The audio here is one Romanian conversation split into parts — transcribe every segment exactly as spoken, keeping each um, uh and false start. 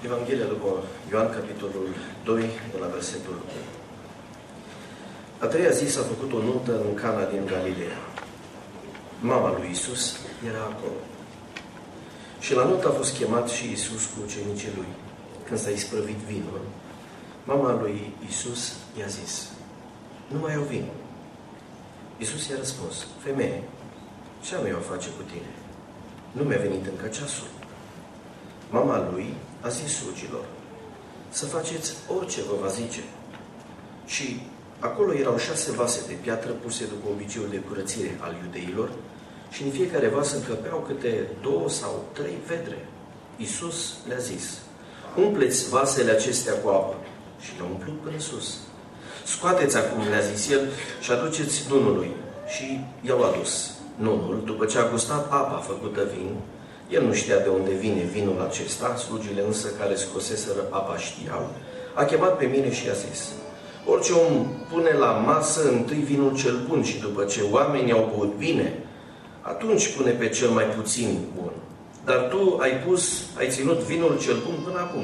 Evanghelia după Ioan, capitolul doi, de la versetul unu. A treia zi s-a făcut o nuntă în Cana din Galileea. Mama lui Iisus era acolo. Și la nuntă a fost chemat și Iisus cu ucenicii lui. Când s-a isprăvit vinul, mama lui Iisus i-a zis: nu mai au vin. Iisus i-a răspuns: femeie, ce am eu a face cu tine? Nu mi-a venit încă ceasul. Mama lui a zis slugilor: să faceți orice vă va zice. Și acolo erau șase vase de piatră puse după obiceiul de curățire al iudeilor și în fiecare vas încăpeau câte două sau trei vedre. Iisus le-a zis: umpleți vasele acestea cu apă. Și le-a umplut până sus. Scoateți acum, le-a zis el, și aduceți nunului. Și i-au adus. Nunul, după ce a gustat apa făcută vin, el nu știa de unde vine vinul acesta, slugile însă care scoseseră apa știau, a chemat pe mine și a zis: orice om pune la masă întâi vinul cel bun și după ce oamenii au băut bine, atunci pune pe cel mai puțin bun. Dar tu ai pus, ai ținut vinul cel bun până acum.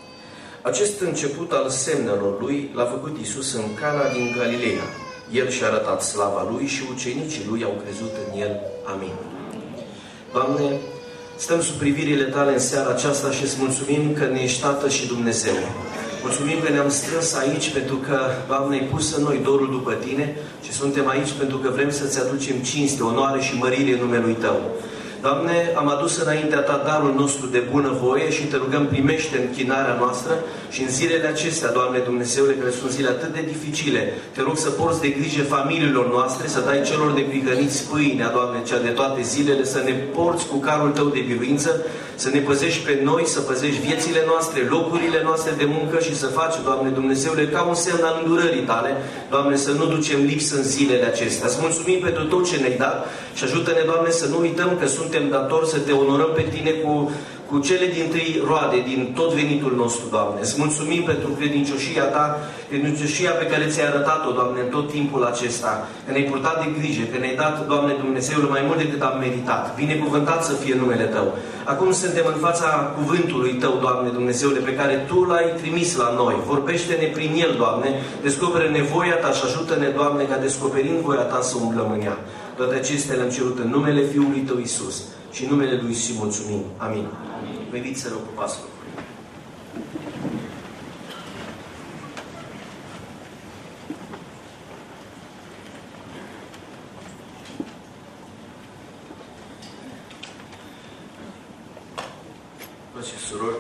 Acest început al semnelor lui l-a făcut Iisus în Cana din Galileea. El și-a arătat slava lui și ucenicii lui au crezut în el. Amin. Doamne, stăm sub privirile Tale în seara aceasta și îți mulțumim că ne ești Tată și Dumnezeu. Mulțumim că ne-am strâns aici pentru că, Doamne, ai pus în noi dorul după Tine și suntem aici pentru că vrem să-ți aducem cinste, onoare și mărire în numelui Tău. Doamne, am adus înaintea Ta darul nostru de bunăvoie și Te rugăm, primește închinarea noastră și în zilele acestea, Doamne Dumnezeule, care sunt zile atât de dificile, Te rog să porți de grijă familiilor noastre, să dai celor de prihăniți pâinea, Doamne, cea de toate zilele, să ne porți cu carul Tău de biruință, să ne păzești pe noi, să păzești viețile noastre, locurile noastre de muncă și să faci, Doamne Dumnezeule, ca un semn al îndurării Tale, Doamne, să nu ducem lipsă în zilele acestea. Îți mulțumim pentru tot ce ne-ai dat și ajută-ne, Doamne, să nu uităm că suntem datori să Te onorăm pe Tine cu, cu cele dintâi roade din tot venitul nostru, Doamne. Îți mulțumim pentru credincioșia Ta, credincioșia pe care Ți-ai arătat-o, Doamne, în tot timpul acesta, că ne-ai purtat de grijă, că ne-ai dat, Doamne Dumnezeule, mai mult decât am meritat. Binecuvântat să fie numele Tău. Acum suntem în fața cuvântului Tău, Doamne Dumnezeule, pe care Tu L-ai trimis la noi. Vorbește-ne prin el, Doamne, descoperă nevoia Ta și ajută-ne, Doamne, ca descoperind voia Ta să umblăm în ea. Toate acestea le-am cerut în numele Fiului Tău, Iisus, și în numele Lui și mulțumim. Amin. Vă invit să reocupați locurile. Frați și surori,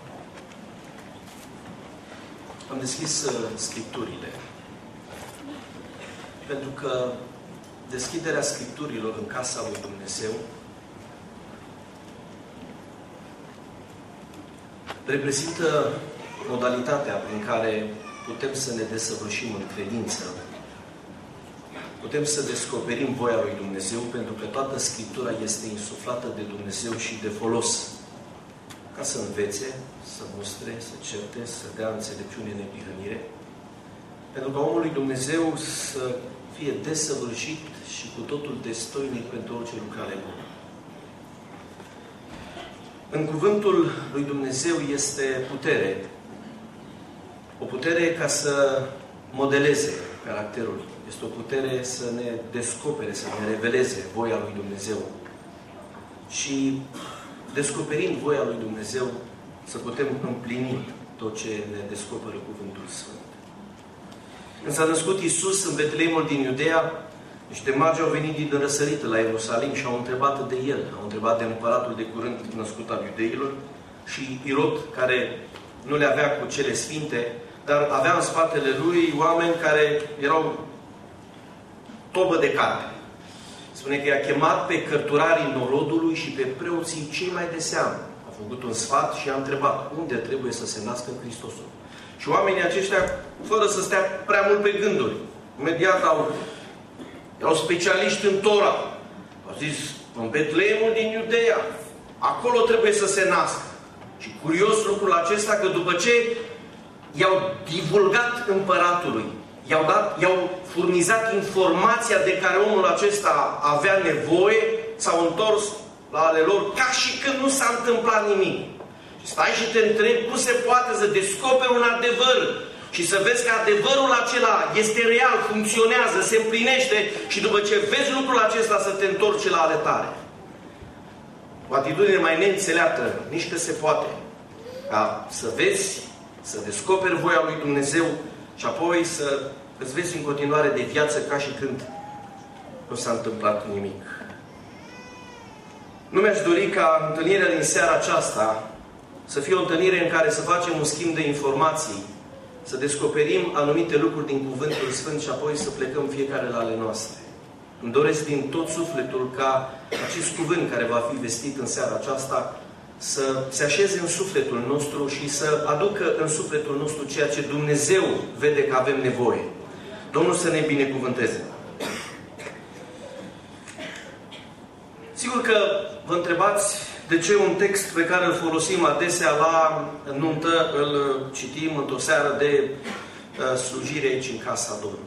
am deschis uh, Scripturile, pentru că deschiderea Scripturilor în casa lui Dumnezeu reprezintă modalitatea prin care putem să ne desăvârșim în credință. Putem să descoperim voia lui Dumnezeu, pentru că toată Scriptura este insuflată de Dumnezeu și de folos. Ca să învețe, să mustre, să certe, să dea înțelepciune, neprihănire. Pentru ca omul lui Dumnezeu să fie desăvârșit și cu totul destoinic pentru orice lucrare bună. În cuvântul lui Dumnezeu este putere. O putere ca să modeleze caracterul. Este o putere să ne descopere, să ne reveleze voia lui Dumnezeu. Și descoperind voia lui Dumnezeu, să putem împlini tot ce ne descoperă cuvântul Sfânt. Când s-a născut Iisus în Betleemul din Iudeea, niște magi au venit din răsărită la Ierusalim și au întrebat de el. Au întrebat de împăratul de curând născut al iudeilor și Irod, care nu le avea cu cele sfinte, dar avea în spatele lui oameni care erau tobă de carte. Spune că i-a chemat pe cărturarii norodului și pe preoții cei mai de seamă. A făcut un sfat și a întrebat unde trebuie să se nască Hristosul. Și oamenii aceștia, fără să stea prea mult pe gânduri, imediat au erau specialiști în Tora. Au zis, în Betleemul din Iudeea, acolo trebuie să se nască. Și curios lucrul acesta, că după ce i-au divulgat împăratului, i-au dat, i-au furnizat informația de care omul acesta avea nevoie, s-au întors la ale lor ca și când nu s-a întâmplat nimic. Stai și te întrebi cum se poate să descoperi un adevăr și să vezi că adevărul acela este real, funcționează, se împlinește și după ce vezi lucrul acesta să te întorci la ale tale. O atitudine mai neînțeleaptă, nici că se poate, ca să vezi, să descoperi voia lui Dumnezeu și apoi să îți vezi în continuare de viață ca și când nu s-a întâmplat nimic. Nu mi-aș dori ca întâlnirea din seara aceasta să fie o întâlnire în care să facem un schimb de informații, să descoperim anumite lucruri din Cuvântul Sfânt și apoi să plecăm fiecare la ale noastre. Îmi doresc din tot sufletul ca acest cuvânt care va fi vestit în seara aceasta să se așeze în sufletul nostru și să aducă în sufletul nostru ceea ce Dumnezeu vede că avem nevoie. Domnul să ne binecuvânteze. Sigur că vă întrebați de ce un text pe care îl folosim adesea la nuntă, îl citim într-o seară de uh, slujire aici în casa Domnului.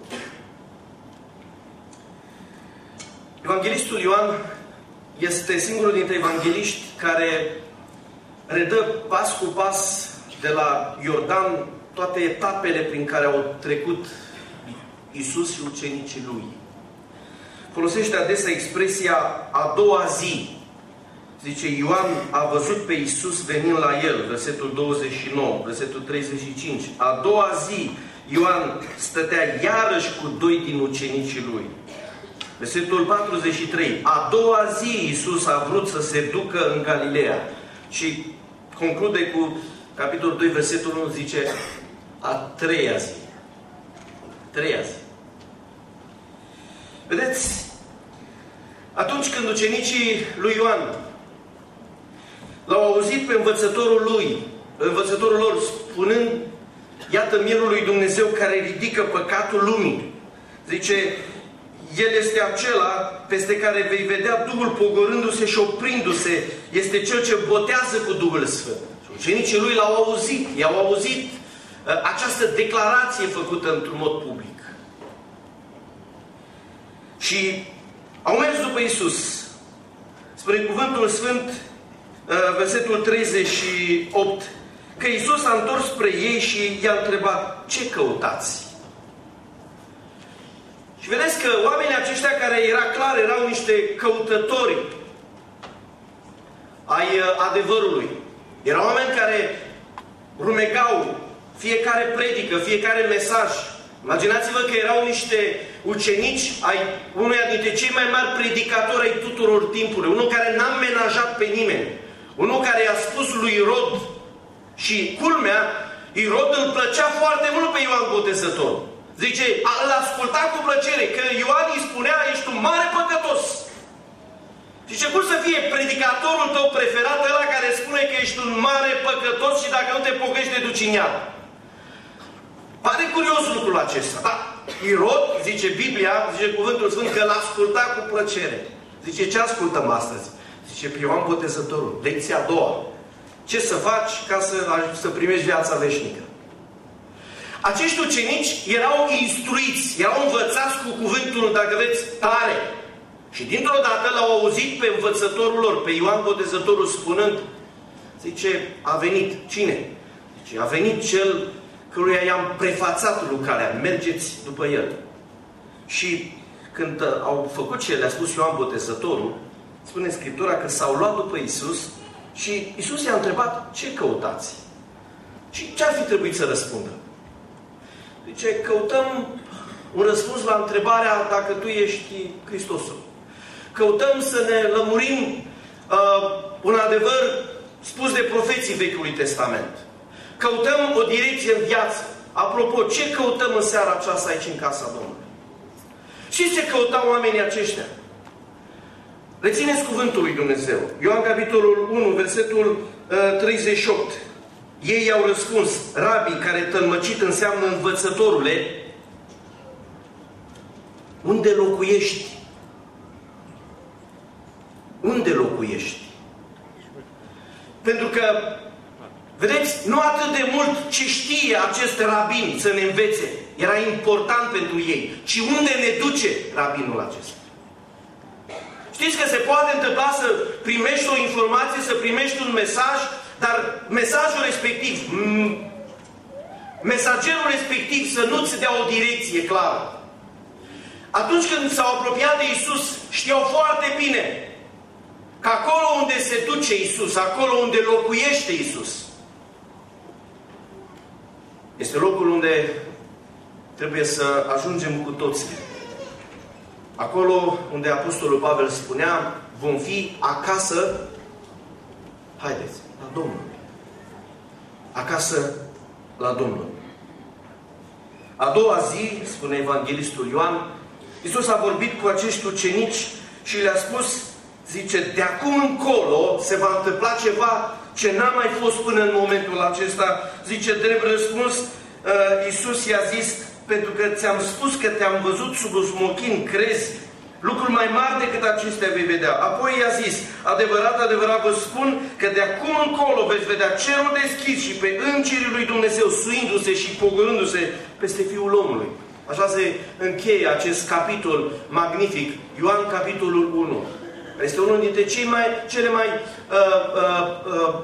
Evanghelistul Ioan este singurul dintre evangeliști care redă pas cu pas de la Iordan toate etapele prin care au trecut Iisus și ucenicii Lui. Folosește adesea expresia a doua zi. Zice, Ioan a văzut pe Iisus venind la el, versetul douăzeci și nouă, versetul treizeci și cinci. A doua zi, Ioan stătea iarăși cu doi din ucenicii lui. Versetul patruzeci și trei. A doua zi, Iisus a vrut să se ducă în Galileea. Și conclude cu capitolul doi, versetul unu, zice, a treia zi. Treia zi. Vedeți, atunci când ucenicii lui Ioan l-au auzit pe învățătorul lui, învățătorul lor, spunând, iată mielul lui Dumnezeu care ridică păcatul lumii. Zice, El este acela peste care vei vedea Duhul pogorându-se și oprindu-se. Este Cel ce botează cu Duhul Sfânt. Ucenicii lui l-au auzit, i-au auzit uh, această declarație făcută într-un mod public. Și au mers după Iisus. Spre cuvântul Sfânt, versetul treizeci și opt, că Iisus s-a întors spre ei și i-a întrebat, ce căutați? Și vedeți că oamenii aceștia care era clar, erau niște căutători ai adevărului. Erau oameni care rumegau fiecare predică, fiecare mesaj. Imaginați-vă că erau niște ucenici ai unuia dintre cei mai mari predicatori ai tuturor timpurilor. Unul care n-a menajat pe nimeni. Unul care i-a spus lui Irod. Și culmea, Irod îl plăcea foarte mult pe Ioan Botezător. Zice, îl asculta cu plăcere, că Ioan îi spunea, ești un mare păcătos. Zice, cum să fie predicatorul tău preferat, ăla care spune că ești un mare păcătos și dacă nu te pocăiești te duci în iad? Pare curios lucrul acesta, da? Irod, zice Biblia, zice Cuvântul Sfânt, că l-asculta cu plăcere. Zice, ce ascultăm astăzi? Zice, pe Ioan Botezătorul, lecția a doua. Ce să faci ca să, să primești viața veșnică? Acești ucenici erau instruiți, erau învățați cu cuvântul, dacă vreți, tare. Și dintr-o dată l-au auzit pe învățătorul lor, pe Ioan Botezătorul, spunând, zice, a venit. Cine? Zice, a venit cel căruia i-am prefațat lucrarea, mergeți după el. Și când au făcut ce le-a spus Ioan Botezătorul, spune Scriptura că s-au luat după Iisus și Iisus i-a întrebat, ce căutați? Și ce ar fi trebuit să răspundă? Zice, căutăm un răspuns la întrebarea dacă tu ești Hristosul. Căutăm să ne lămurim uh, un adevăr spus de profeții Vechiului Testament. Căutăm o direcție în viață. Apropo, ce căutăm în seara aceasta aici în casa Domnului? Și ce căutau oamenii aceștia? Rețineți cuvântul lui Dumnezeu. Ioan capitolul unu, versetul uh, treizeci și opt. Ei i-au răspuns, rabii, care tălmăcit înseamnă învățătorule, unde locuiești? Unde locuiești? Pentru că, vedeți, nu atât de mult ce știe acest rabin să ne învețe, era important pentru ei, ci unde ne duce rabinul acesta. Știți că se poate întâmpla să primești o informație, să primești un mesaj, dar mesajul respectiv, mesagerul respectiv să nu-ți dea o direcție clară. Atunci când s-au apropiat de Iisus, știau foarte bine că acolo unde se duce Iisus, acolo unde locuiește Iisus, este locul unde trebuie să ajungem cu toții. Acolo unde Apostolul Pavel spunea, vom fi acasă, haideți, la Domnul. Acasă la Domnul. A doua zi, spune Evanghelistul Ioan, Iisus a vorbit cu acești ucenici și le-a spus, zice, de acum încolo se va întâmpla ceva ce n-a mai fost până în momentul acesta. Zice, drept răspuns, Iisus i-a zis, pentru că ți-am spus că te-am văzut sub un smochin, crezi? Lucruri mai mari decât acestea vei vedea. Apoi i-a zis, adevărat, adevărat vă spun că de acum încolo veți vedea cerul deschis și pe îngerii lui Dumnezeu suindu-se și pogorându-se peste Fiul omului. Așa se încheie acest capitol magnific, Ioan capitolul unu. Este unul dintre cei mai, cele mai uh, uh, uh,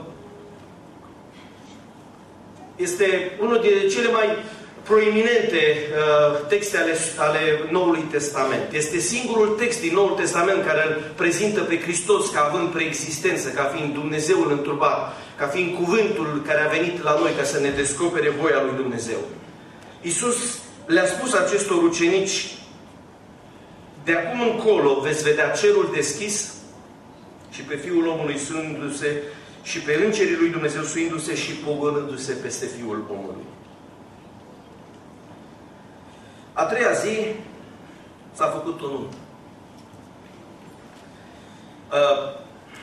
este unul dintre cele mai proeminente uh, texte ale, ale Noului Testament. Este singurul text din Noul Testament care îl prezintă pe Hristos ca având preexistență, ca fiind Dumnezeul întrupat, ca fiind cuvântul care a venit la noi ca să ne descopere voia lui Dumnezeu. Iisus le-a spus acestor ucenici, de acum încolo veți vedea cerul deschis și pe Fiul omului suindu-se și pe îngerii lui Dumnezeu suindu-se și pogorându-se peste Fiul omului. A treia zi s-a făcut o nuntă. Uh,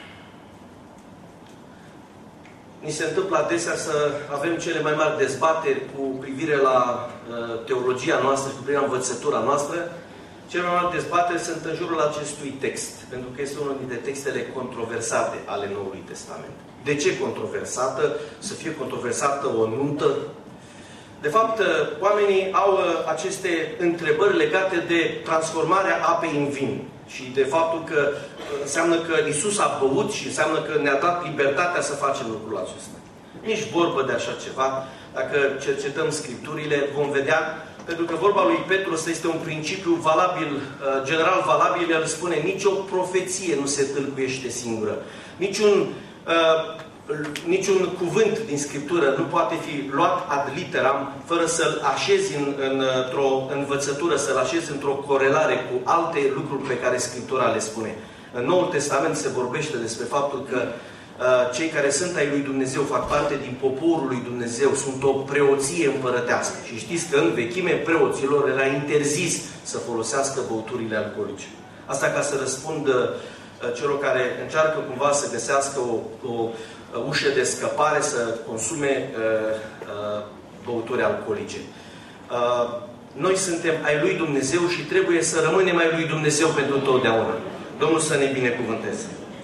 ni se întâmplă adesea să avem cele mai mari dezbateri cu privire la uh, teologia noastră, cu privire la învățătura noastră. Cele mai mari dezbateri sunt în jurul acestui text, pentru că este unul dintre textele controversate ale Noului Testament. De ce controversată? Să fie controversată o nuntă? De fapt, oamenii au aceste întrebări legate de transformarea apei în vin. Și de faptul că înseamnă că Iisus a băut și înseamnă că ne-a dat libertatea să facem lucrul acesta. Nici vorbă de așa ceva. Dacă cercetăm Scripturile, vom vedea, pentru că vorba lui Petru ăsta este un principiu valabil, general valabil, el spune, nicio profeție nu se tâlcuiește singură. Niciun uh, Niciun cuvânt din Scriptură nu poate fi luat ad literam fără să-l așezi în, în, într-o învățătură, să-l așezi într-o corelare cu alte lucruri pe care Scriptura le spune. În Noul Testament se vorbește despre faptul că uh, cei care sunt ai lui Dumnezeu fac parte din poporul lui Dumnezeu, sunt o preoție împărătească. Și știți că în vechime preoților era interzis să folosească băuturile alcoolice. Asta ca să răspundă uh, celor care încearcă cumva să găsească o, o ușă de scăpare, să consume uh, uh, băuturi alcoolice. Uh, noi suntem ai lui Dumnezeu și trebuie să rămânem ai lui Dumnezeu pentru totdeauna. Domnul să ne binecuvânteze.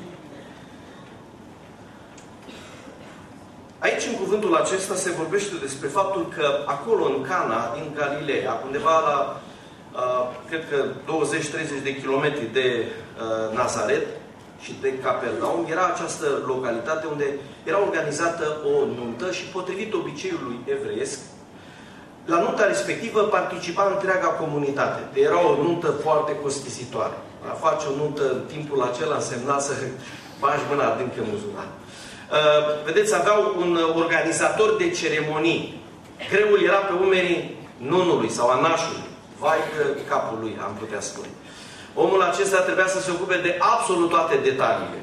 Aici, în cuvântul acesta, se vorbește despre faptul că acolo, în Cana, din Galileea, undeva la, uh, cred că douăzeci treizeci de kilometri de uh, Nazaret, și de Capernaum, era această localitate unde era organizată o nuntă și, potrivit obiceiului evreiesc, la nunta respectivă participa întreaga comunitate. Era o nuntă foarte costisitoare. A face o nuntă în timpul acela însemna să bagi mâna adâncă în buzunar. Vedeți, aveau un organizator de ceremonii. Greul era pe umerii nunului sau a nașului. Vai că capul lui, am putea spune. Omul acesta trebuia să se ocupe de absolut toate detaliile.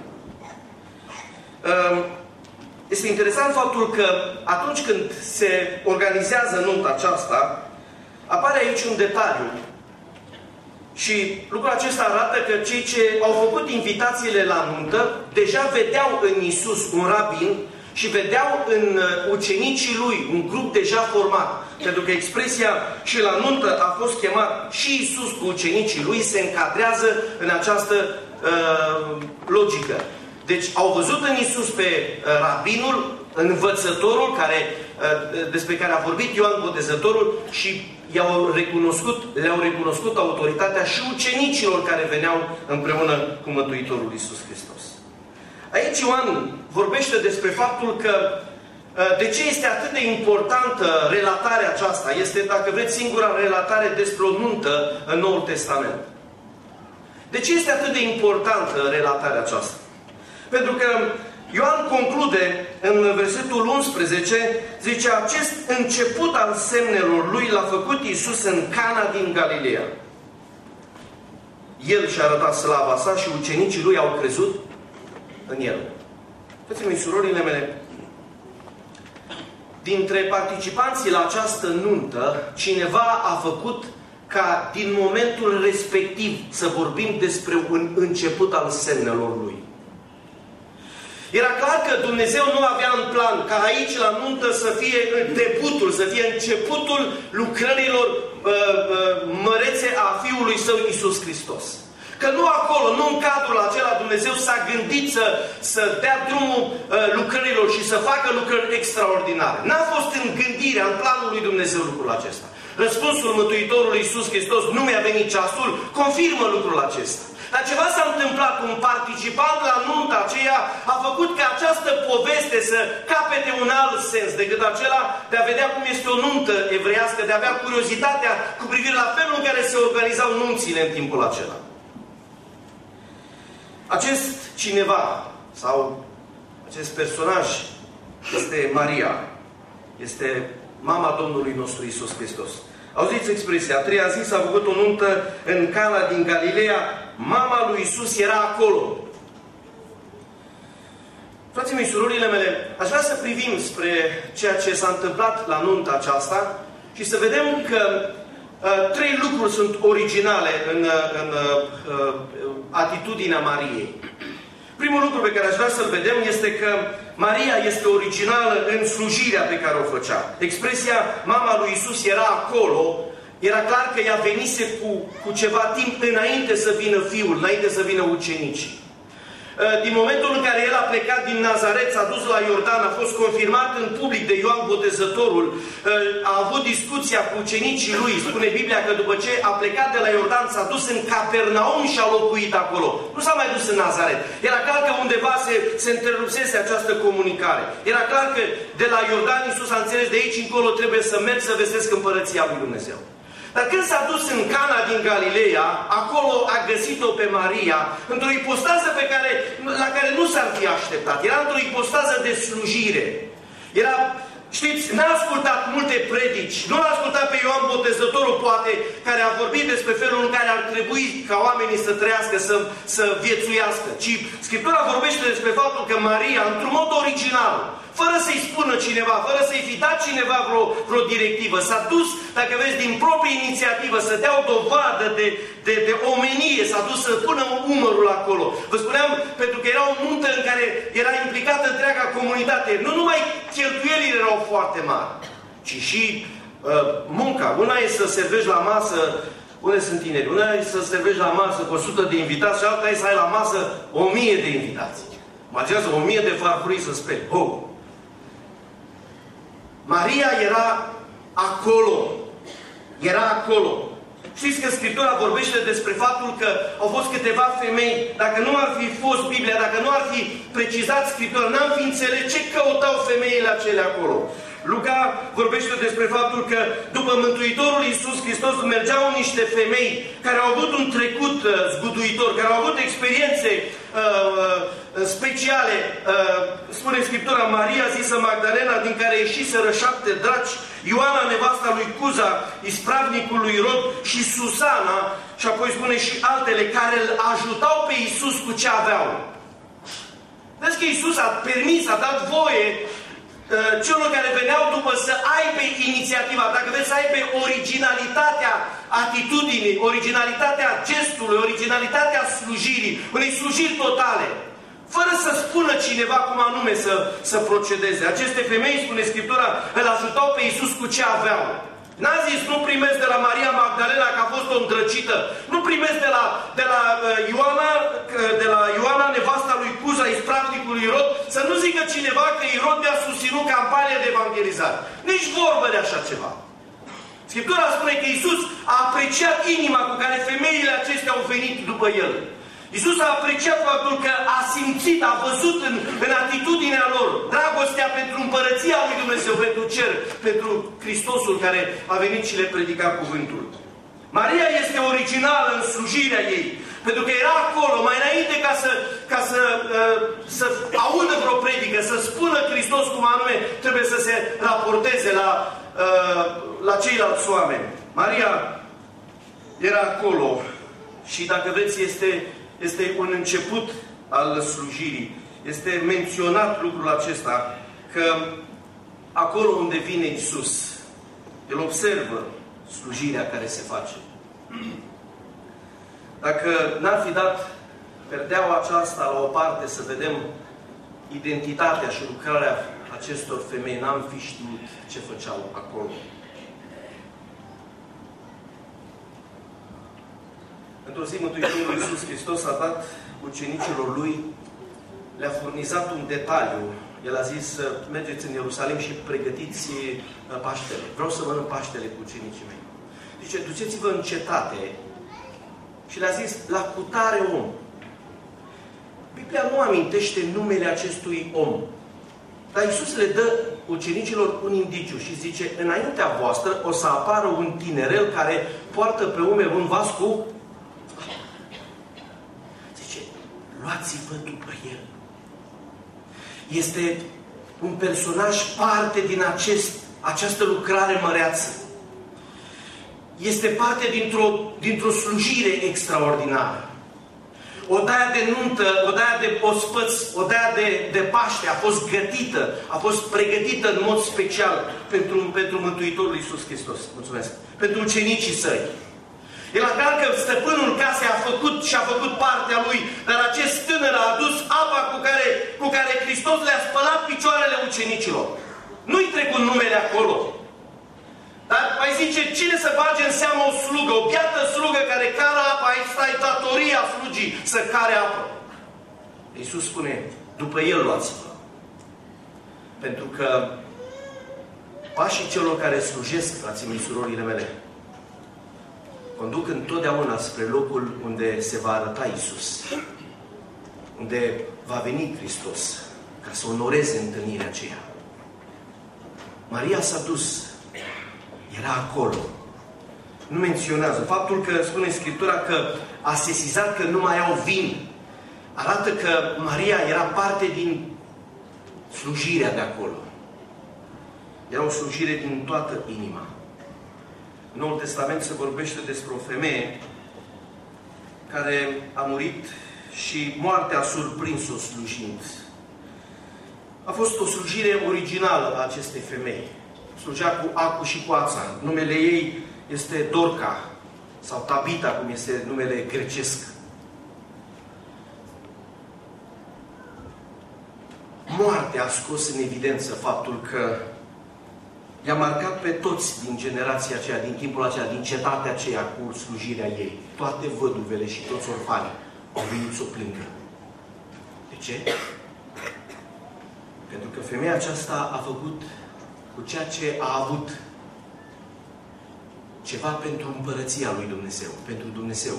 Este interesant faptul că atunci când se organizează nunta aceasta, apare aici un detaliu. Și lucrul acesta arată că cei ce au făcut invitațiile la nuntă deja vedeau în Iisus un rabin și vedeau în ucenicii lui un grup deja format. Pentru că expresia și la nuntă a fost chemat și Iisus cu ucenicii lui se încadrează în această uh, logică. Deci au văzut în Iisus pe uh, rabinul, învățătorul care, uh, despre care a vorbit Ioan Botezătorul și i-au recunoscut, le-au recunoscut autoritatea și ucenicilor care veneau împreună cu Mântuitorul Iisus Hristos. Aici Ioan vorbește despre faptul că de ce este atât de importantă relatarea aceasta. Este, dacă vreți, singura relatare despre o nuntă în Noul Testament. De ce este atât de importantă relatarea aceasta? Pentru că Ioan conclude în versetul unsprezece, zice, acest început al semnelor lui l-a făcut Iisus în Cana din Galileea. El și-a arătat slava sa și ucenicii lui au crezut în el. Frații mei, surorile mele, dintre participanții la această nuntă, cineva a făcut ca din momentul respectiv să vorbim despre un început al semnelor lui. Era clar că Dumnezeu nu avea în plan ca aici la nuntă să fie debutul, să fie începutul lucrărilor uh, uh, mărețe a Fiului Său Iisus Hristos. Că nu acolo, nu în cadrul acela Dumnezeu s-a gândit să, să dea drumul uh, lucrărilor și să facă lucrări extraordinare. N-a fost în gândirea, în planul lui Dumnezeu lucrul acesta. Răspunsul Mântuitorului Iisus Hristos, nu mi-a venit ceasul, confirmă lucrul acesta. Dar ceva s-a întâmplat, un participant la nunta aceea a făcut ca această poveste să capete un alt sens decât acela de a vedea cum este o nuntă evreiască, de a avea curiozitatea cu privire la felul în care se organizau nunțile în timpul acela. Acest cineva, sau acest personaj, este Maria. Este mama Domnului nostru Iisus Hristos. Auziți expresia, a treia zi s-a făcut o nuntă în Cana din Galileea, mama lui Iisus era acolo. Frații mei, surorile mele, aș vrea să privim spre ceea ce s-a întâmplat la nunta aceasta și să vedem că uh, trei lucruri sunt originale în, în uh, atitudinea Mariei. Primul lucru pe care aș vrea să-l vedem este că Maria este originală în slujirea pe care o făcea. Expresia mama lui Iisus era acolo, era clar că ea venise cu, cu ceva timp înainte să vină Fiul, înainte să vină ucenicii. Din momentul în care el a plecat din Nazaret, s-a dus la Iordan, a fost confirmat în public de Ioan Botezătorul, a avut discuția cu ucenicii lui, spune Biblia că după ce a plecat de la Iordan, s-a dus în Capernaum și a locuit acolo. Nu s-a mai dus în Nazaret. Era clar că undeva se, se întrerupsese această comunicare. Era clar că de la Iordan Iisus a înțeles, de aici încolo trebuie să merg să vestesc împărăția lui Dumnezeu. Dar când s-a dus în Cana din Galileea, acolo a găsit-o pe Maria într-o ipostază pe care, la care nu s-ar fi așteptat. Era într-o ipostază de slujire. Era, știți, n-a ascultat multe predici. Nu l-a ascultat pe Ioan Botezătorul, poate, care a vorbit despre felul în care ar trebui ca oamenii să trăiască, să, să viețuiască. Ci Scriptura vorbește despre faptul că Maria, într-un mod original, fără să-i spună cineva, fără să-i fi dat cineva vreo, vreo directivă, s-a dus, dacă vezi, din proprie inițiativă, să dea o dovadă de, de, de omenie, s-a dus să pună umărul acolo. Vă spuneam, pentru că era o nuntă în care era implicată întreaga comunitate. Nu numai cheltuielile erau foarte mari, ci și uh, munca. Una e să servești la masă, unde sunt tineri? Una e să servești la masă cu o sută de invitați și alta e să ai la masă o mie de invitați. Imaginează o mie de farfurii să speli. Oh! Maria era acolo. Era acolo. Știți că Scriptura vorbește despre faptul că au fost câteva femei, dacă nu ar fi fost Biblia, dacă nu ar fi precizat Scriptura, n-am fi înțeles ce căutau femeile acelea acolo. Luca vorbește despre faptul că după Mântuitorul Iisus Hristos mergeau niște femei care au avut un trecut uh, zguduitor, care au avut experiențe uh, speciale. Uh, spune Scriptura, Maria zisă Magdalena, din care ieșiseră șapte draci, Ioana, nevasta lui Cuza, ispravnicul lui Rod, și Susana, și apoi spune și altele, care îl ajutau pe Iisus cu ce aveau. Vezi că Iisus a permis, a dat voie celor care veneau după să aibă inițiativa, dacă vreți să aibă originalitatea atitudinii, originalitatea gestului, originalitatea slujirii, unei slujiri totale, fără să spună cineva cum anume să, să procedeze. Aceste femei, spune Scriptura, îl ajutau pe Iisus cu ce aveau. N-a zis, nu primesc de la Maria Magdalena că a fost o îndrăcită, nu primesc de la, de la uh, Ioana, de la Ioana, nevasta lui Cuza, ispravnicul lui Irod, să nu zică cineva că Irod mi-a susținut campania de evangelizare. Nici vorbă de așa ceva. Scriptura spune că Iisus a apreciat inima cu care femeile acestea au venit după el. Iisus a apreciat faptul că a simțit, a văzut în, în atitudinea lor dragostea pentru împărăția lui Dumnezeu, pentru cer, pentru Hristosul care a venit și le predica cuvântul. Maria este originală în slujirea ei, pentru că era acolo, mai înainte ca să, ca să, uh, să audă vreo predică, să spună Hristos cum anume trebuie să se raporteze la, uh, la ceilalți oameni. Maria era acolo și, dacă vreți, este, este un început al slujirii. Este menționat lucrul acesta, că acolo unde vine Iisus, El observă slujirea care se face. Dacă n-ar fi dat perdeaua aceasta la o parte să vedem identitatea și lucrarea acestor femei, n-am fi știut ce făceau acolo. Într-o zi, Mântuitorul Iisus Hristos a dat ucenicilor Lui, le-a furnizat un detaliu. El a zis să mergeți în Ierusalim și pregătiți Paștele. Vreau să mănânc Paștele cu ucenicii mei. Zice, duceți-vă în cetate și le-a zis, la cutare om. Biblia nu amintește numele acestui om. Dar Iisus le dă ucenicilor un indiciu și zice, înaintea voastră o să apară un tinerel care poartă pe umeri un vas cu... Zice, luați-vă după el. Este un personaj parte din acest, această lucrare măreață. Este parte dintr-o dintr-o slujire extraordinară. Odaia de nuntă, odaia de ospăț, odaia de, de Paște a fost gătită, a fost pregătită în mod special pentru, pentru Mântuitorul Iisus Hristos. Mulțumesc. Pentru ucenicii săi. El a că stăpânul casei a făcut și a făcut partea lui, dar acest tânăr a adus apa cu care, cu care Hristos le-a spălat picioarele ucenicilor. Nu-i trecut numele acolo. Dar mai zice, cine să bage în seamă o slugă, o biată slugă care cară apa, aici stai datoria slugii să care apă. Iisus spune, după el luați-vă. Pentru că pașii celor care slujesc, frații mei, surorile mele, conduc întotdeauna spre locul unde se va arăta Iisus, unde va veni Hristos, ca să onoreze întâlnirea aceea. Maria s-a dus, era acolo. Nu menționează. Faptul că spune Scriptura că a sesizat că nu mai au vin, arată că Maria era parte din slujirea de acolo. Era o slujire din toată inima. În Noul Testament se vorbește despre o femeie care a murit și moartea a surprins-o slujind. A fost o slujire originală a acestei femei. Slujea cu acu și cu ața. Numele ei este Dorca sau Tabita, cum este numele grecesc. Moartea a scos în evidență faptul că i-a marcat pe toți din generația aceea, din timpul aceea, din cetatea aceea cu slujirea ei. Toate văduvele și toți orfanii au venit să o plângă. De ce? Pentru că femeia aceasta a făcut cu ceea ce a avut ceva pentru împărăția lui Dumnezeu, pentru Dumnezeu.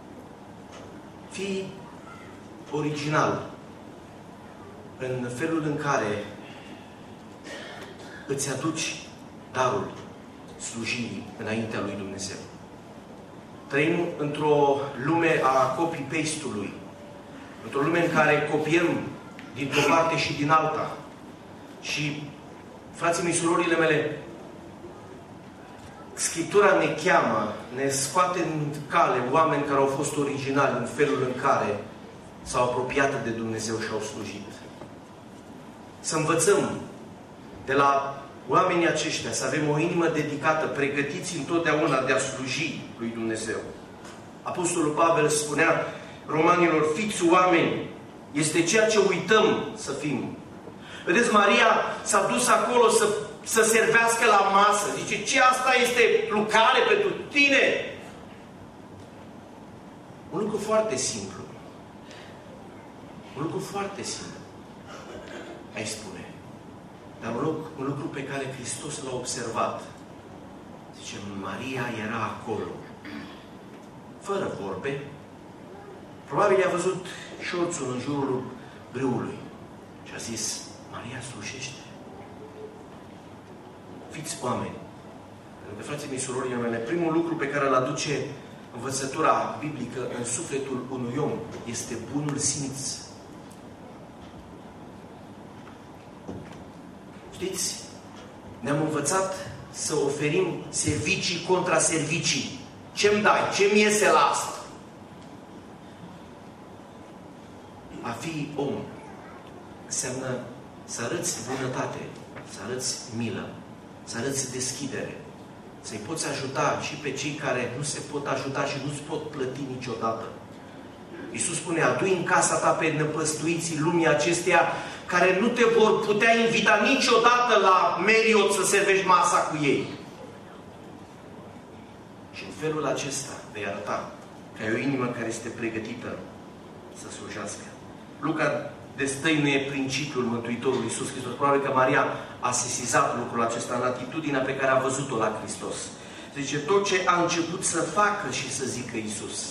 Fii original în felul în care îți aduci darul slujirii înaintea lui Dumnezeu. Trăim într-o lume a copy-paste-ului, într-o lume în care copiem dintr-o parte și din alta. Și, frații mei, surorile mele, Scriptura ne cheamă, ne scoate în cale oameni care au fost originali în felul în care s-au apropiat de Dumnezeu și au slujit. Să învățăm de la oamenii aceștia, să avem o inimă dedicată, pregătiți întotdeauna de a sluji lui Dumnezeu. Apostolul Pavel spunea romanilor, fiți oameni, este ceea ce uităm să fim. Vedeți, Maria s-a dus acolo să, să servească la masă. Zice, ce asta este lucrare pentru tine? Un lucru foarte simplu. Un lucru foarte simplu. Ai spune. Dar un lucru, un lucru pe care Hristos l-a observat. Zice, Maria era acolo. Fără vorbe, Probabil i-a văzut șorțul în jurul brâului și a zis, Maria slujește. Fiți oameni. Pentru că, frații mei, surorile mele, primul lucru pe care îl aduce învățătura biblică în sufletul unui om este bunul simț. Știți? Ne-am învățat să oferim servicii contra servicii. Ce-mi dai? Ce-mi iese la asta? A fi om înseamnă să arăți bunătate, să arăți milă, să arăți deschidere, să-i poți ajuta și pe cei care nu se pot ajuta și nu-ți pot plăti niciodată. Iisus spune, adu-i în casa ta pe năpăstuiții lumii acesteia care nu te vor putea invita niciodată la Marriott să servești masa cu ei. Și în felul acesta vei arăta că ai o inimă care este pregătită să slujească. Luca destăinuie principiul Mântuitorului Iisus Hristos. Probabil că Maria a sesizat lucrul acesta în atitudinea pe care a văzut-o la Hristos. Zice, tot ce a început să facă și să zică Iisus.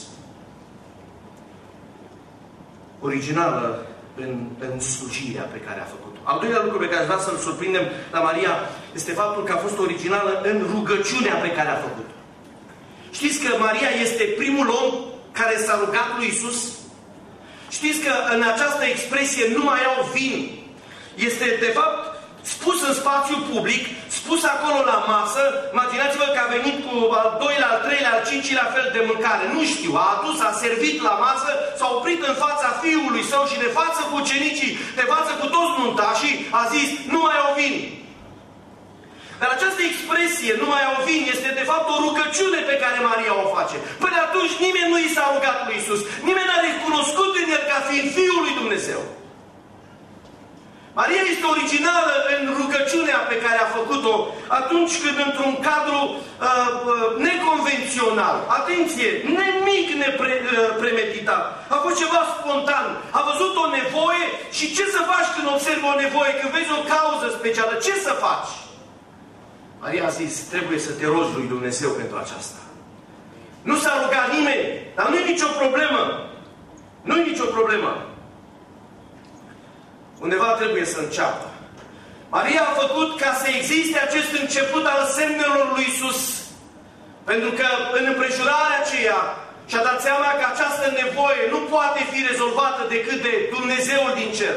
Originală în, în slujirea pe care a făcut-o. Al doilea lucru pe care aș vrea să-l surprindem la Maria este faptul că a fost originală în rugăciunea pe care a făcut-o. Știți că Maria este primul om care s-a rugat lui Iisus? Știți că în această expresie nu mai au vin este de fapt spus în spațiu public, spus acolo la masă. Imaginați-vă că a venit cu al doilea, al treilea, al cincilea fel de mâncare. Nu știu, a adus, a servit la masă, s-a oprit în fața fiului său și de față cu ucenicii, de față cu toți nuntașii, a zis, nu mai au vin. Dar această expresie, nu mai au vin, este de fapt o rugăciune pe care Maria o face. Până atunci nimeni nu i s-a rugat lui Iisus. Nimeni n-a recunoscut în el ca fiind Fiul lui Dumnezeu. Maria este originală în rugăciunea pe care a făcut-o atunci când într-un cadru uh, uh, neconvențional, atenție, nemic nepremeditat, a fost ceva spontan, a văzut o nevoie și ce să faci când observi o nevoie, când vezi o cauză specială, ce să faci? Maria a zis, trebuie să te rogi lui Dumnezeu pentru aceasta. Nu s-a rugat nimeni, dar nu e nicio problemă. Nu e nicio problemă. Undeva trebuie să înceapă. Maria a făcut ca să existe acest început al semnelor lui Iisus. Pentru că în împrejurarea aceea și-a dat seama că această nevoie nu poate fi rezolvată decât de Dumnezeul din cer.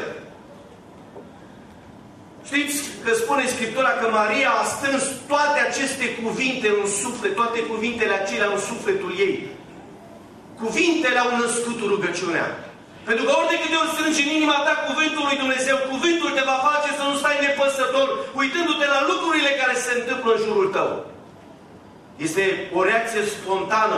Știți că spune Scriptura că Maria a strâns toate aceste cuvinte în suflet, toate cuvintele acelea în sufletul ei. Cuvintele au născut rugăciunea. Pentru că ori de câte ori strângi în inima ta cuvântul lui Dumnezeu, cuvântul te va face să nu stai nepăsător, uitându-te la lucrurile care se întâmplă în jurul tău. Este o reacție spontană,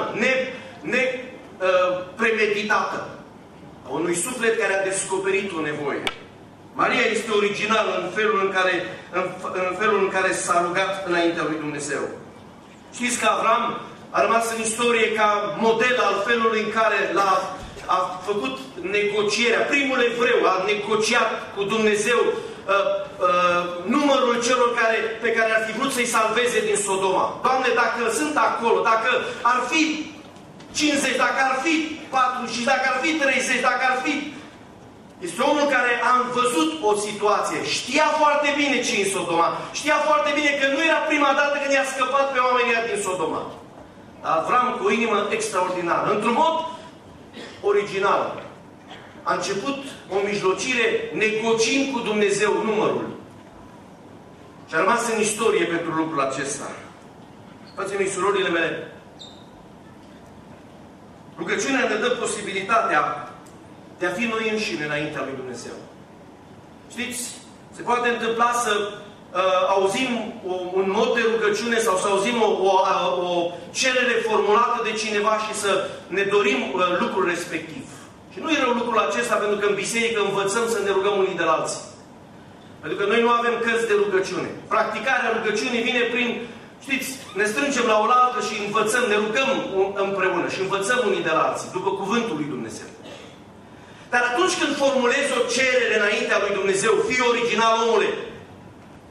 nepremeditată, ne, uh, a unui suflet care a descoperit o nevoie. Maria este originală în felul în care, în, în felul în care s-a rugat înaintea lui Dumnezeu. Știți că Avram a rămas în istorie ca model al felului în care l-a a făcut negocierea. Primul evreu a negociat cu Dumnezeu uh, uh, numărul celor care, pe care ar fi vrut să-i salveze din Sodoma. Doamne, dacă sunt acolo, dacă ar fi cincizeci, dacă ar fi patruzeci, dacă ar fi treizeci, dacă ar fi... Este omul care a văzut o situație. Știa foarte bine ce e în Sodoma. Știa foarte bine că nu era prima dată când i-a scăpat pe oamenii din Sodoma. Avram cu o inimă extraordinară. Într-un mod original. A început o mijlocire negociind cu Dumnezeu numărul. Și a rămas în istorie pentru lucrul acesta. Frații mei, surorile mele, rugăciunea ne dă posibilitatea de a fi noi înșine înaintea lui Dumnezeu. Știți, se poate întâmpla să uh, auzim o, un mod de rugăciune sau să auzim o, o, o cerere formulată de cineva și să ne dorim uh, lucrul respectiv. Și nu e rău lucrul acesta, pentru că în biserică învățăm să ne rugăm unii de la alții. Pentru că noi nu avem cărți de rugăciune. Practicarea rugăciunii vine prin, știți, ne strângem la oaltă și învățăm, ne rugăm împreună și învățăm unii de la alții, după cuvântul lui Dumnezeu. Dar atunci când formulezi o cerere înaintea lui Dumnezeu, fii original, omule.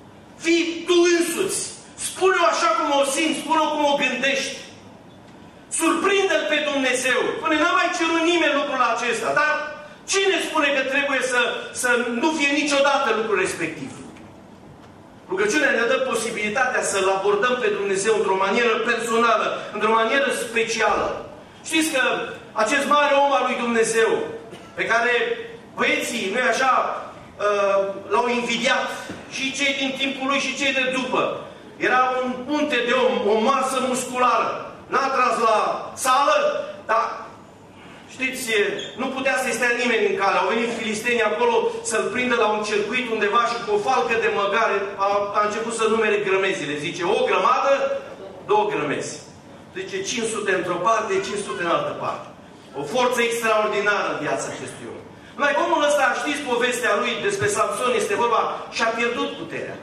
Fii tu însuți. Spune-o așa cum o simți, spune-o cum o gândești. Surprinde-L pe Dumnezeu. Până n-a mai cerut nimeni lucrul acesta. Dar cine spune că trebuie să, să nu fie niciodată lucrul respectiv? Rugăciunea ne dă posibilitatea să-L abordăm pe Dumnezeu într-o manieră personală, într-o manieră specială. Știți că acest mare om al lui Dumnezeu, pe care băieții, nu-i așa, uh, l-au invidiat, și cei din timpul lui și cei de după. Era un punte de om, o masă musculară. N-a tras la sală, dar știți, nu putea să-i stea nimeni în cale. Au venit filistenii acolo să-l prindă la un circuit undeva și cu o falcă de măgare a, a început să numere grămezile. Zice, o grămadă, două grămezi. Zice, cinci sute într-o parte, cinci sute în altă parte. O forță extraordinară în viața acestui om. Numai omul ăsta, știți povestea lui despre Samson, este vorba, și-a pierdut puterea.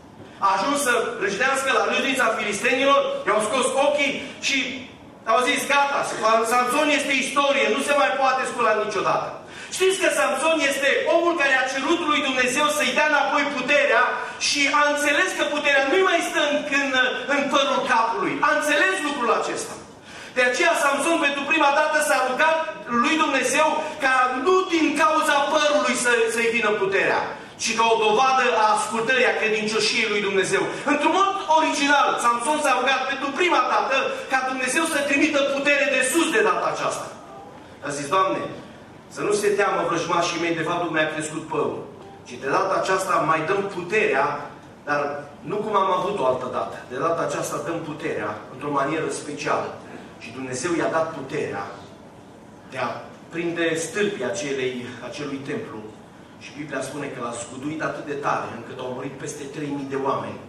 A ajuns să răjdească la râșnița filistenilor, i-au scos ochii și au zis, gata, Samson este istorie, nu se mai poate scula niciodată. Știți că Samson este omul care a cerut lui Dumnezeu să-i dea înapoi puterea și a înțeles că puterea nu mai stă în, în, în părul capului. A înțeles lucrul acesta. De aceea Samson pentru prima dată s-a rugat lui Dumnezeu ca nu din cauza părului să, să-i vină puterea, ci ca o dovadă a ascultării, a credincioșiei lui Dumnezeu. Într-un mod original, Samson s-a rugat pentru prima dată ca Dumnezeu să trimită putere de sus de data aceasta. A zis, Doamne, să nu se teamă vrăjmașii mei de faptul că mi-a crescut părul, ci de data aceasta mai dăm puterea, dar nu cum am avut-o altă dată. De data aceasta dăm puterea într-o manieră specială. Și Dumnezeu i-a dat puterea de a prinde stâlpii acelei, acelui templu. Și Biblia spune că l-a zguduit atât de tare, încât au murit peste trei mii de oameni.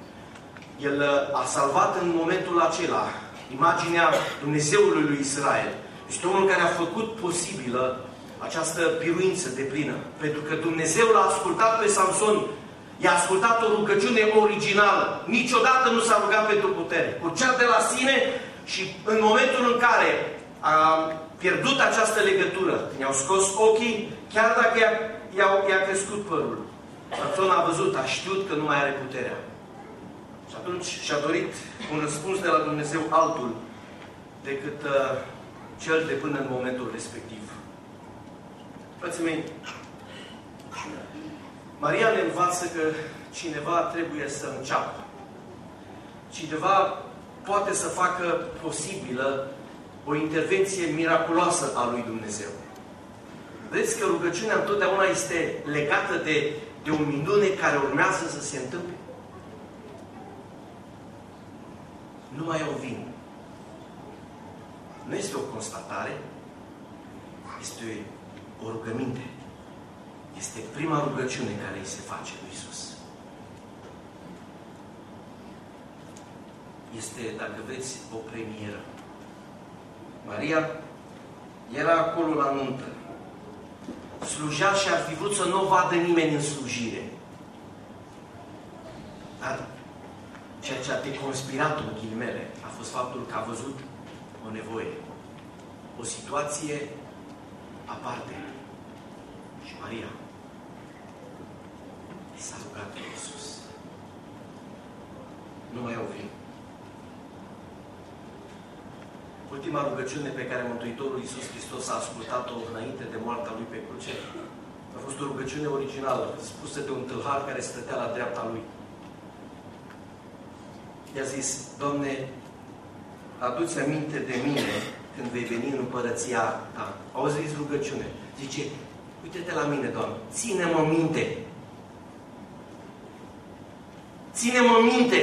El a salvat în momentul acela imaginea Dumnezeului lui Israel. Este omul care a făcut posibilă această biruință de plină. Pentru că Dumnezeu l-a ascultat pe Samson. I-a ascultat o rugăciune originală. Niciodată nu s-a rugat pentru putere. Curgea de la sine și în momentul în care a pierdut această legătură, când i-au scos ochii, chiar dacă i-a i-a crescut părul, Samson a văzut, a știut că nu mai are puterea. Și atunci și-a dorit un răspuns de la Dumnezeu altul decât uh, cel de până în momentul respectiv. Frații mei, Maria ne învață că cineva trebuie să înceapă. Cineva poate să facă posibilă o intervenție miraculoasă a lui Dumnezeu. Vedeți că rugăciunea întotdeauna este legată de, de o minune care urmează să se întâmple. Nu mai au vin. Nu este o constatare, este o rugăminte. Este prima rugăciune care îi se face lui Iisus. Este, dacă vreți, o premieră. Maria era acolo la nuntă. Slujea și ar fi vrut să nu o vadă nimeni în slujire. Dar ceea ce a deconspirat în ghilimele a fost faptul că a văzut o nevoie, o situație aparte. Și Maria s-a rugat lui Iisus. Nu mai au vin. Ultima rugăciune pe care Mântuitorul Iisus Hristos a ascultat-o înainte de moartea Lui pe cruce a fost o rugăciune originală, spusă de un tâlhar care stătea la dreapta Lui. I-a zis, Doamne, adu-ți aminte de mine când vei veni în împărăția Ta. Auziți rugăciune. Zice, uite-te la mine, Doamne, ține-mă minte. Ține-mă minte.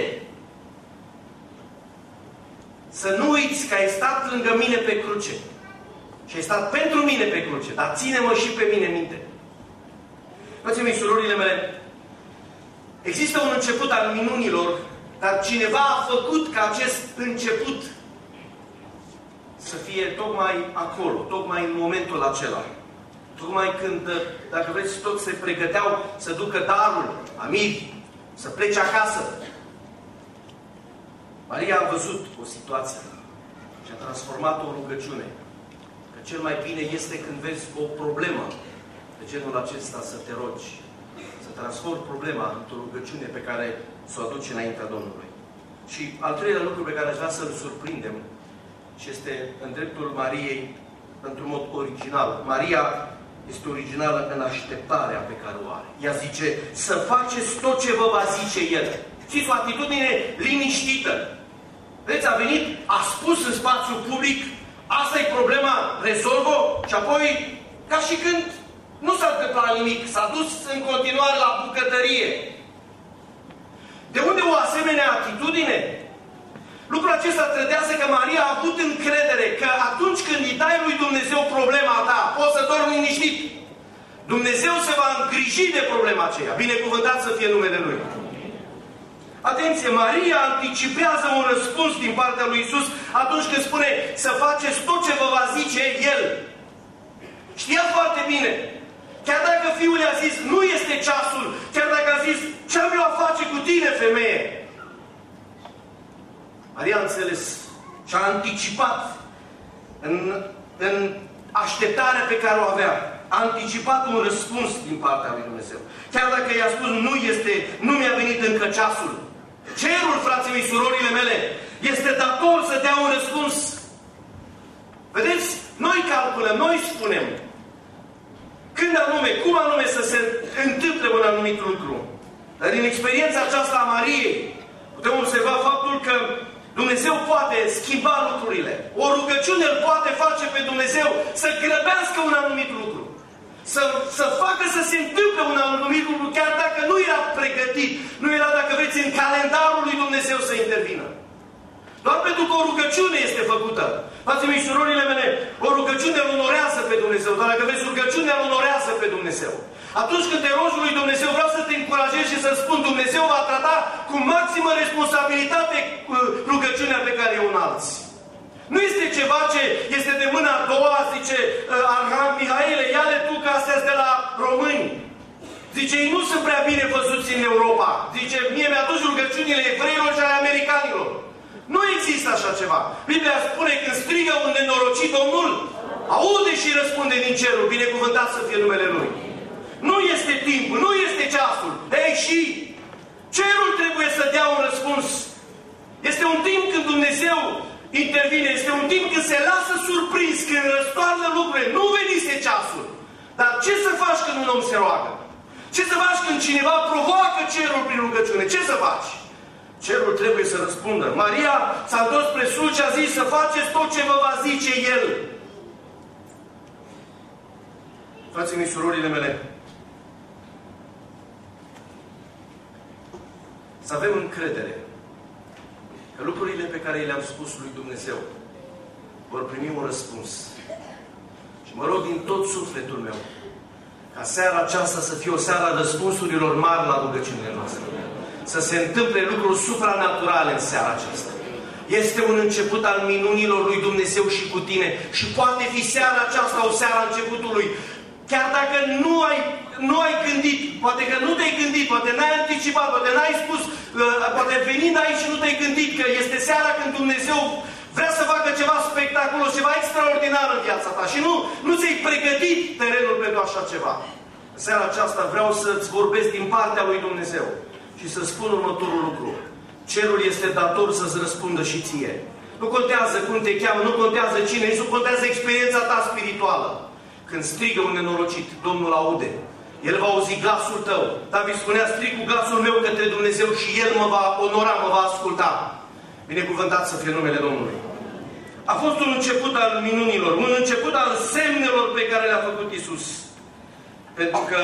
Să nu uiți că ai stat lângă mine pe cruce. Și ai stat pentru mine pe cruce. Dar ține-mă și pe mine minte. Frații mei, surorile mele, există un început al minunilor, dar cineva a făcut ca acest început să fie tocmai acolo, tocmai în momentul acela. Tocmai când, dacă vreți, toți se pregăteau să ducă darul, amiri, să plece acasă. Maria a văzut o situație și a transformat-o în rugăciune. Că cel mai bine este când vezi o problemă de genul acesta să te rogi. Să transformi problema într-o rugăciune pe care să o aduci înaintea Domnului. Și al treilea lucru pe care aș vrea să-l surprindem și este în dreptul Mariei într-un mod original. Maria este originală în așteptarea pe care o are. Ea zice, să faceți tot ce vă va zice El. Știți, o atitudine liniștită. Vedeți, a venit, a spus în spațiul public, asta e problema, rezolvă, și apoi, ca și când nu s-a întâmplat nimic, s-a dus în continuare la bucătărie. De unde o asemenea atitudine? Lucrul acesta trădează că Maria a avut încredere că atunci când îi dai lui Dumnezeu problema ta, poți să dormi liniștit. Dumnezeu se va îngriji de problema aceea. Binecuvântat să fie numele Lui. Atenție, Maria anticipează un răspuns din partea lui Iisus atunci când spune să faceți tot ce vă va zice El. Știa foarte bine. Chiar dacă Fiul i-a zis, nu este ceasul, chiar dacă a zis, ce am eu a face cu tine, femeie? Maria a înțeles și a anticipat în, în așteptarea pe care o avea. A anticipat un răspuns din partea lui Dumnezeu. Chiar dacă i-a spus, nu este, nu mi-a venit încă ceasul. Cerul, frații mei, surorile mele, este dator să dea un răspuns. Vedeți? Noi calculăm, noi spunem când anume, cum anume să se întâmple un anumit lucru. Dar din experiența aceasta a Mariei, putem observa faptul că Dumnezeu poate schimba lucrurile. O rugăciune îl poate face pe Dumnezeu să grăbească un anumit lucru. Să, să facă să se întâmple un anumit lucru, chiar dacă nu era pregătit, nu era, dacă vreți, în calendarul lui Dumnezeu să intervină. Doar pentru că o rugăciune este făcută. Frații mei, surorile mele, o rugăciune îl onorează pe Dumnezeu. Dar dacă vezi, rugăciunea îl onorează pe Dumnezeu. Atunci când te rogi lui Dumnezeu, vreau să te încurajez și să spun, Dumnezeu va trata cu maximă responsabilitate rugăciunea pe care o înalți. Nu este ceva ce este de mâna a doua, zice Arham Mihaile, ia-le tu că astea de la români. Zice, ei nu sunt prea bine văzuți în Europa. Zice, mie mi-aduci rugăciunile evreilor și ale americanilor. Nu există așa ceva. Biblia spune, când strigă un nenorocit Domnul, aude și răspunde din cerul. Binecuvântat să fie numele Lui. Nu este timpul, nu este ceasul. Ei, și cerul trebuie să dea un răspuns. Este un timp când Dumnezeu intervine, este un timp când se lasă surprins, când răstoarnă lucrurile. Nu venise ceasul. Dar ce să faci când un om se roagă? Ce să faci când cineva provoacă cerul prin rugăciune? Ce să faci? Cerul trebuie să răspundă. Maria s-a întors spre sus și a zis să faceți tot ce vă va zice El. Frații mei, surorile mele, să avem încredere că lucrurile pe care le-am spus lui Dumnezeu vor primi un răspuns. Și mă rog din tot sufletul meu ca seara aceasta să fie o seară a răspunsurilor mari la rugăciunile noastre. Să se întâmple lucruri supranaturale în seara aceasta. Este un început al minunilor lui Dumnezeu și cu tine. Și poate fi seara aceasta o seară a începutului. Chiar dacă nu ai, nu ai gândit, poate că nu te-ai gândit, poate n-ai anticipat, poate n-ai spus, poate venind aici și nu te-ai gândit că este seara când Dumnezeu vrea să facă ceva spectaculos, ceva extraordinar în viața ta și nu, nu ți-ai pregătit terenul pentru așa ceva. În seara aceasta vreau să-ți vorbesc din partea lui Dumnezeu și să spun următorul lucru. Cerul este dator să-ți răspundă și ție. Nu contează cum te cheamă, nu contează cine, nici nu contează experiența ta spirituală. Când strigă un nenorocit, Domnul aude. El va auzi glasul tău. David spunea, strig cu glasul meu către Dumnezeu și El mă va onora, mă va asculta. Binecuvântat să fie numele Domnului. A fost un început al minunilor, un început al semnelor pe care le-a făcut Iisus. Pentru că,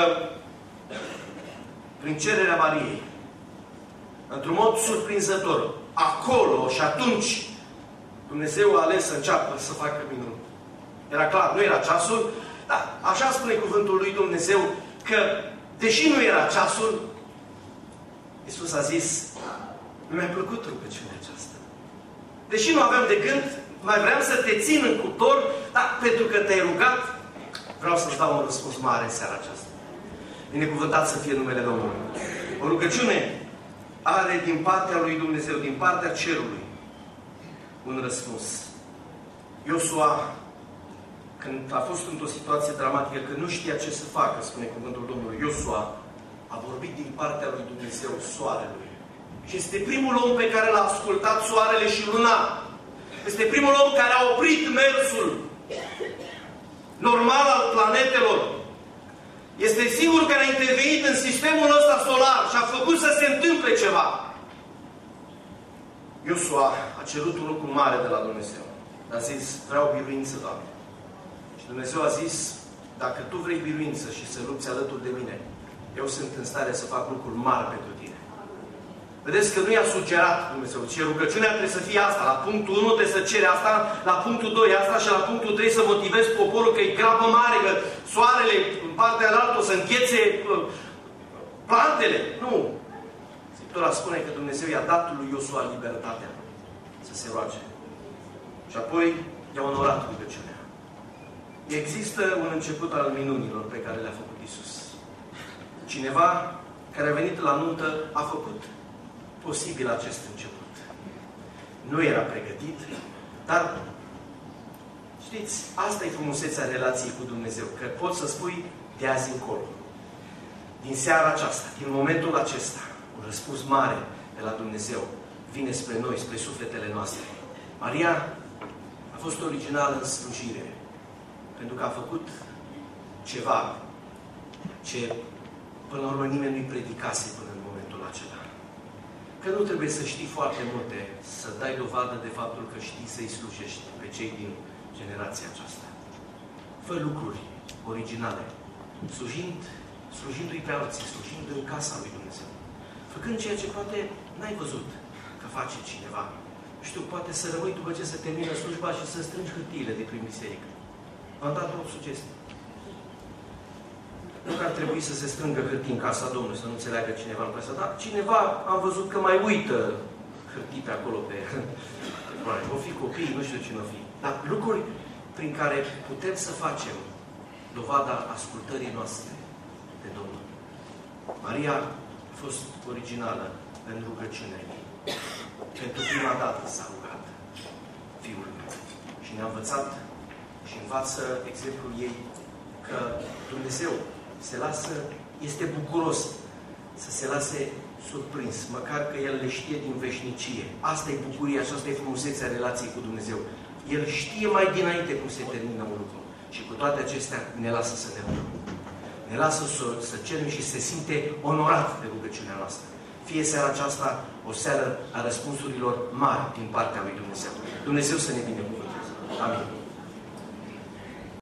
prin cererea Mariei, într-un mod surprinzător, acolo și atunci, Dumnezeu a ales să înceapă să facă minuni. Era clar, nu era ceasul, dar așa spune cuvântul lui Dumnezeu că, deși nu era ceasul, Iisus a zis, nu mi-a plăcut rugăciunea aceasta. Deși nu aveam de gând, mai vreau să te țin în cuptor, dar pentru că te-ai rugat, vreau să-ți dau un răspuns mare în seara aceasta. Binecuvântat să fie numele Domnului. O rugăciune are din partea lui Dumnezeu, din partea cerului, un răspuns. Iosua, când a fost într-o situație dramatică, când nu știa ce să facă, spune cuvântul Domnului, Iosua a vorbit din partea lui Dumnezeu soarelui. Și este primul om pe care l-a ascultat soarele și luna. Este primul om care a oprit mersul normal al planetelor. Este singurul care a intervenit în sistemul ăsta solar și a făcut să se întâmple ceva. Iosua a cerut un lucru mare de la Dumnezeu. A zis, vreau biruință, Doamne. Și Dumnezeu a zis, dacă tu vrei biruință și să lupți alături de mine, eu sunt în stare să fac lucruri mari pentru tine. Vedeți că nu i-a sugerat Dumnezeu. Ce rugăciunea trebuie să fie asta. La punctul unu trebuie să cere asta, la punctul doi asta și la punctul trei să motivezi poporul că e grabă mare, că soarele în partea altă o să înghețe plantele. Nu. Scriptura spune că Dumnezeu i-a dat lui Iosua libertatea să se roage. Și apoi i-a onorat rugăciunea. Există un început al minunilor pe care le-a făcut Iisus. Cineva care a venit la nuntă a făcut posibil acest început. Nu era pregătit, dar știți, asta e frumusețea relației cu Dumnezeu, că poți să spui de azi încolo. Din seara aceasta, din momentul acesta, un răspuns mare de la Dumnezeu vine spre noi, spre sufletele noastre. Maria a fost originală în slujire, pentru că a făcut ceva ce până la urmă nimeni nu-i predicase până în momentul acela. Că nu trebuie să știi foarte multe, să dai dovadă de faptul că știi să-i slujești pe cei din generația aceasta. Fă lucruri originale, slujind, slujindu-i pe alții, slujind în casa lui Dumnezeu. Făcând ceea ce poate n-ai văzut că face cineva. Nu știu, poate să rămâi după ce se termină slujba și să strângi hârtiile de prin biserică. V-am dat o sugestie. Nu că ar trebui să se strângă hârtii în casa Domnului, să nu înțeleagă cineva în presă, dar cineva am văzut că mai uită hârtii pe acolo, pe... O fi copii, nu știu cine o fi. Dar lucruri prin care putem să facem dovada ascultării noastre de Domnul. Maria a fost originală în rugăciunea ei. Pentru prima dată s-a rugat Fiul meu. Și ne-a învățat și învață exemplul ei că Dumnezeu se lasă, este bucuros să se lase surprins, măcar că El le știe din veșnicie. Asta e bucuria și asta e frumusețea relației cu Dumnezeu. El știe mai dinainte cum se termină un lucru. Și cu toate acestea ne lasă să ne rugăm. Ne lasă să, să cerem și se simte onorat de rugăciunea noastră. Fie seara aceasta o seară a răspunsurilor mari din partea lui Dumnezeu. Dumnezeu să ne binecuvânteze. Amin.